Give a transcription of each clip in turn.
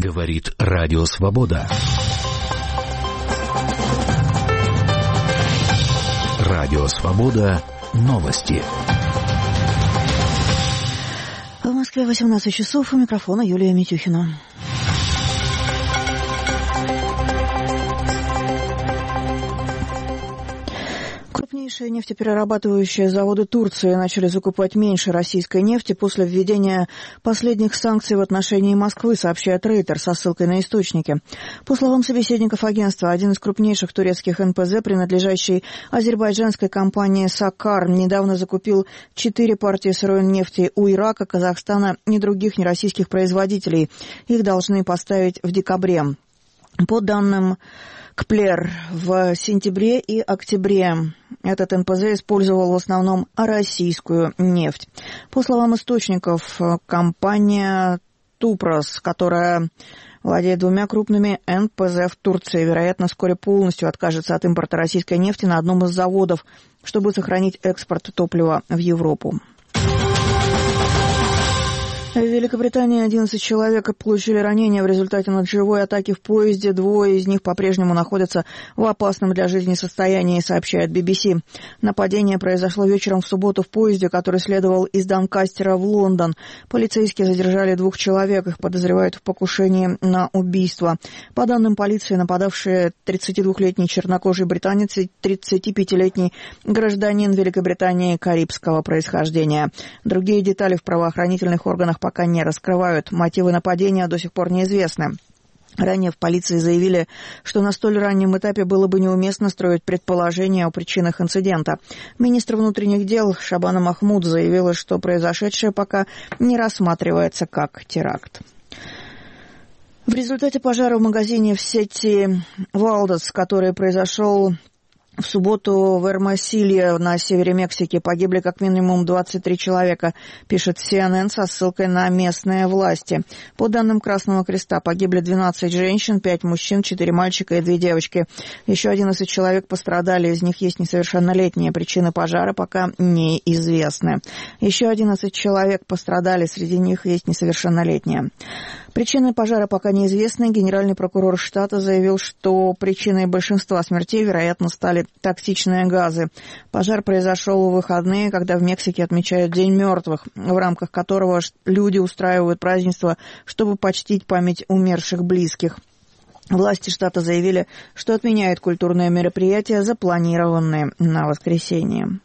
Говорит Радио Свобода. Радио Свобода. Новости. В Москве 18 часов. У микрофона Юлия Митюхина. Крупнейшие нефтеперерабатывающие заводы Турции начали закупать меньше российской нефти после введения последних санкций в отношении Москвы, сообщает Рейтер со ссылкой на источники. По словам собеседников агентства, один из крупнейших турецких НПЗ, принадлежащий азербайджанской компании «Сакар», недавно закупил 4 партии сырой нефти у Ирака, Казахстана и других нероссийских производителей. Их должны поставить в декабре. По данным КПЛЕР, в сентябре и октябре этот НПЗ использовал в основном российскую нефть. По словам источников, компания «Тупрос», которая владеет 2 крупными НПЗ в Турции, вероятно, вскоре полностью откажется от импорта российской нефти на одном из заводов, чтобы сохранить экспорт топлива в Европу. В Великобритании 11 человек получили ранения в результате ножевой атаки в поезде. 2 из них по-прежнему находятся в опасном для жизни состоянии, сообщает BBC. Нападение произошло вечером в субботу в поезде, который следовал из Донкастера в Лондон. Полицейские задержали 2 человек. Их подозревают в покушении на убийство. По данным полиции, нападавшие 32-летний чернокожий британец и 35-летний гражданин Великобритании карибского происхождения. Другие детали в правоохранительных органах пока не раскрывают. Мотивы нападения до сих пор неизвестны. Ранее в полиции заявили, что на столь раннем этапе было бы неуместно строить предположения о причинах инцидента. Министр внутренних дел Шабана Махмуд заявила, что произошедшее пока не рассматривается как теракт. В результате пожара в магазине в сети Валдес, который произошел в субботу в Эрмосилье на севере Мексики, погибли как минимум 23 человека, пишет CNN со ссылкой на местные власти. По данным Красного Креста, погибли 12 женщин, 5 мужчин, 4 мальчика и 2 девочки. Еще 11 человек пострадали, из них есть несовершеннолетние. Причины пожара пока неизвестны. Еще 11 человек пострадали, среди них есть несовершеннолетние. Причины пожара пока неизвестны. Генеральный прокурор штата заявил, что причиной большинства смертей, вероятно, стали токсичные газы. Пожар произошел в выходные, когда в Мексике отмечают День мертвых, в рамках которого люди устраивают празднества, чтобы почтить память умерших близких. Власти штата заявили, что отменяют культурные мероприятия, запланированные на воскресенье.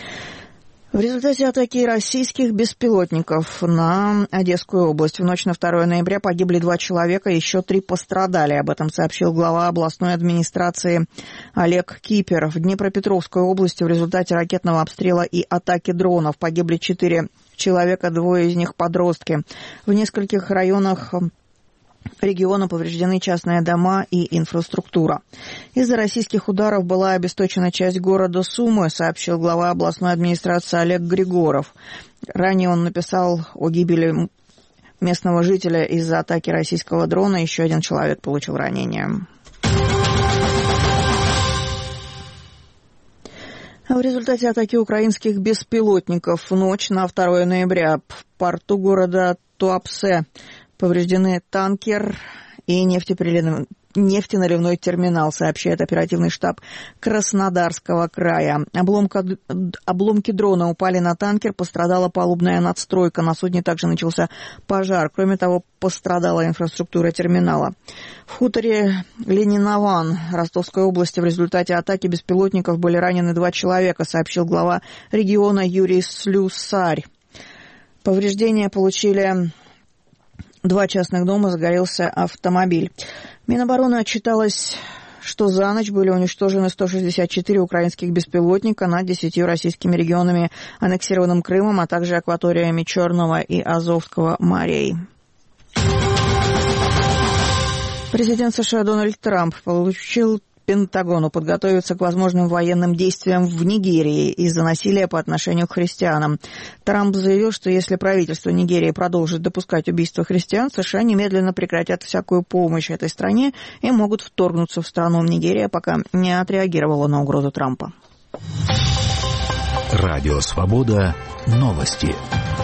В результате атаки российских беспилотников на Одесскую область в ночь на 2 ноября погибли 2 человека, еще 3 пострадали. Об этом сообщил глава областной администрации Олег Кипер. В Днепропетровской области в результате ракетного обстрела и атаки дронов погибли 4 человека, 2 из них подростки. В нескольких районах региона повреждены частные дома и инфраструктура. Из-за российских ударов была обесточена часть города Сумы, сообщил глава областной администрации Олег Григоров. Ранее он написал о гибели местного жителя из-за атаки российского дрона. Еще 1 человек получил ранение. В результате атаки украинских беспилотников в ночь на 2 ноября в порту города Туапсе повреждены танкер и нефтеналивной терминал, сообщает оперативный штаб Краснодарского края. Обломки дрона упали на танкер, пострадала палубная надстройка. На судне также начался пожар. Кроме того, пострадала инфраструктура терминала. В хуторе Ленинован Ростовской области в результате атаки беспилотников были ранены 2 человека, сообщил глава региона Юрий Слюсарь. Повреждения получили 2 частных дома, загорелся автомобиль. Минобороны отчиталось, что за ночь были уничтожены 164 украинских беспилотника над 10 российскими регионами, аннексированным Крымом, а также акваториями Черного и Азовского морей. Президент США Дональд Трамп поручил Пентагону подготовиться к возможным военным действиям в Нигерии из-за насилия по отношению к христианам. Трамп заявил, что если правительство Нигерии продолжит допускать убийства христиан, США немедленно прекратят всякую помощь этой стране и могут вторгнуться в страну. Нигерия пока не отреагировала на угрозу Трампа. Радио Свобода. Новости.